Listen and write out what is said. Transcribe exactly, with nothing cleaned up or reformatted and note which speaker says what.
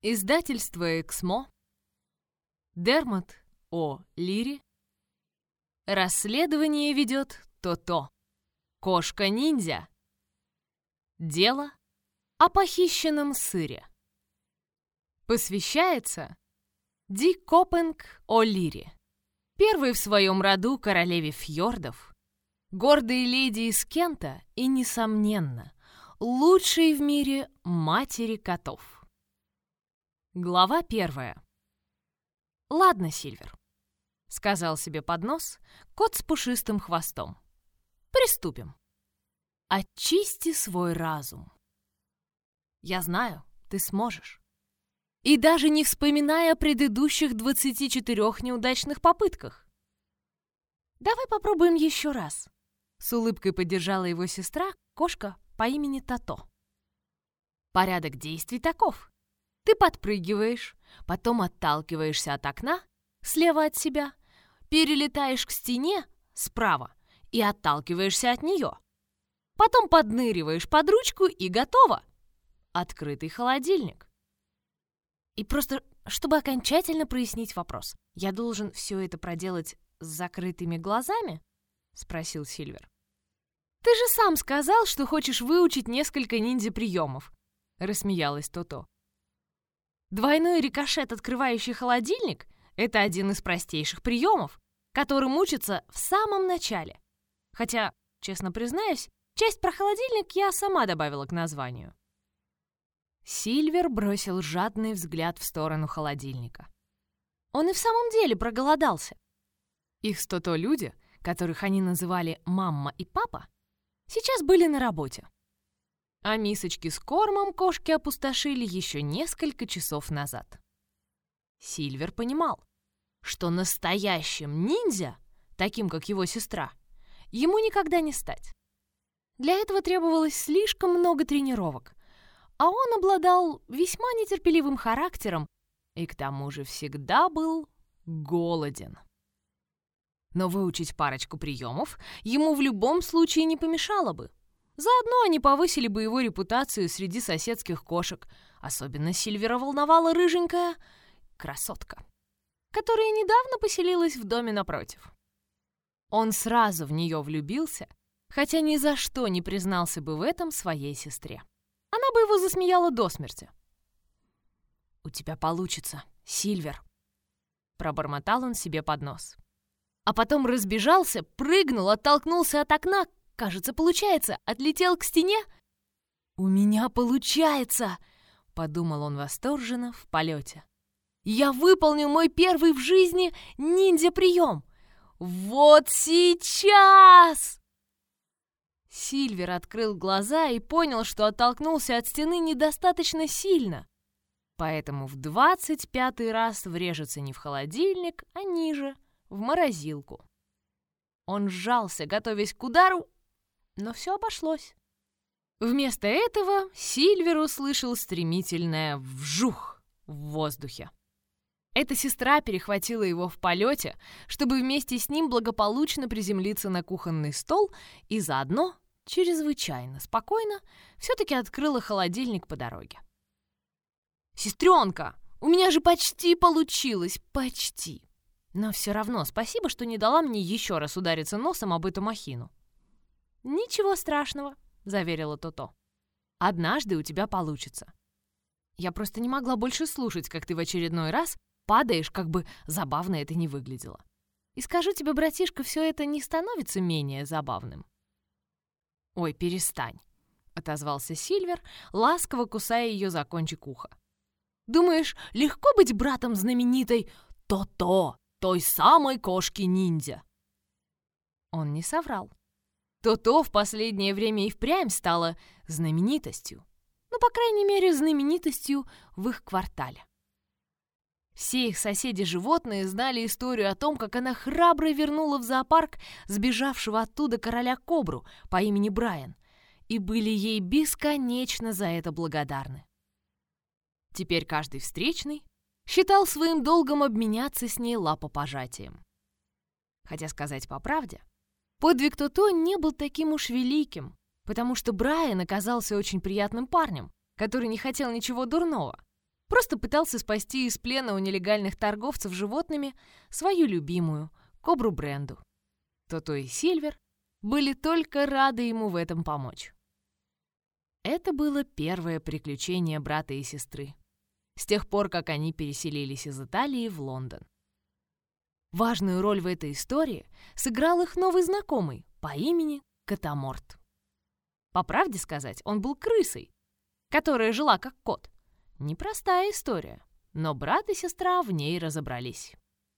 Speaker 1: Издательство «Эксмо», Дермат О. Лири. Расследование ведет То-То. Кошка-ниндзя. Дело о похищенном сыре. Посвящается Ди Коппинг О'Лири, первой в своем роду королеве фьордов, гордой леди из Кента и, несомненно, лучшей в мире матери котов. Глава первая. «Ладно, Сильвер», — сказал себе под нос кот с пушистым хвостом. «Приступим. Очисти свой разум. Я знаю, ты сможешь. И даже не вспоминая о предыдущих двадцати четырёх неудачных попытках. Давай попробуем еще раз». С улыбкой поддержала его сестра, кошка по имени Тото. Порядок действий таков. Ты подпрыгиваешь, потом отталкиваешься от окна слева от себя, перелетаешь к стене справа и отталкиваешься от нее. Потом подныриваешь под ручку и готово. Открытый холодильник. И просто, чтобы окончательно прояснить вопрос, я должен все это проделать с закрытыми глазами? Спросил Сильвер. Ты же сам сказал, что хочешь выучить несколько ниндзя-приемов. Рассмеялась То-То. Двойной рикошет, открывающий холодильник, это один из простейших приемов, которым учатся в самом начале. Хотя, честно признаюсь, часть про холодильник я сама добавила к названию. Сильвер бросил жадный взгляд в сторону холодильника. Он и в самом деле проголодался. Их с То-То люди, которых они называли «мамма» и «папа», сейчас были на работе. А мисочки с кормом кошки опустошили еще несколько часов назад. Сильвер понимал, что настоящим ниндзя, таким как его сестра, ему никогда не стать. Для этого требовалось слишком много тренировок, а он обладал весьма нетерпеливым характером и к тому же всегда был голоден. Но выучить парочку приемов ему в любом случае не помешало бы. Заодно они повысили бы его репутацию среди соседских кошек. Особенно Сильвера волновала рыженькая красотка, которая недавно поселилась в доме напротив. Он сразу в нее влюбился, хотя ни за что не признался бы в этом своей сестре. Она бы его засмеяла до смерти. «У тебя получится, Сильвер», — пробормотал он себе под нос. А потом разбежался, прыгнул, оттолкнулся от окна. Кажется, получается, отлетел к стене. «У меня получается!» — подумал он восторженно в полете. «Я выполнил мой первый в жизни ниндзя-прием! Вот сейчас!» Сильвер открыл глаза и понял, что оттолкнулся от стены недостаточно сильно, поэтому в двадцать пятый раз врежется не в холодильник, а ниже, в морозилку. Он сжался, готовясь к удару, но все обошлось. Вместо этого Сильвер услышал стремительное «вжух» в воздухе. Эта сестра перехватила его в полете, чтобы вместе с ним благополучно приземлиться на кухонный стол и заодно, чрезвычайно спокойно, все-таки открыла холодильник по дороге. «Сестренка, у меня же почти получилось, почти! Но все равно спасибо, что не дала мне еще раз удариться носом об эту махину». «Ничего страшного», — заверила То-То. «Однажды у тебя получится. Я просто не могла больше слушать, как ты в очередной раз падаешь, как бы забавно это ни выглядело. И скажу тебе, братишка, все это не становится менее забавным». «Ой, перестань», — отозвался Сильвер, ласково кусая ее за кончик уха. «Думаешь, легко быть братом знаменитой То-То, той самой кошки-ниндзя?» Он не соврал. То-То в последнее время и впрямь стала знаменитостью. Ну, по крайней мере, знаменитостью в их квартале. Все их соседи-животные знали историю о том, как она храбро вернула в зоопарк сбежавшего оттуда короля-кобру по имени Брайан, и были ей бесконечно за это благодарны. Теперь каждый встречный считал своим долгом обменяться с ней лапопожатием. Хотя, сказать по правде, подвиг То-То не был таким уж великим, потому что Брайан оказался очень приятным парнем, который не хотел ничего дурного. Просто пытался спасти из плена у нелегальных торговцев животными свою любимую кобру Бренду. Тото и Сильвер были только рады ему в этом помочь. Это было первое приключение брата и сестры, с тех пор, как они переселились из Италии в Лондон. Важную роль в этой истории сыграл их новый знакомый по имени Катаморт. По правде сказать, он был крысой, которая жила как кот. Непростая история, но брат и сестра в ней разобрались.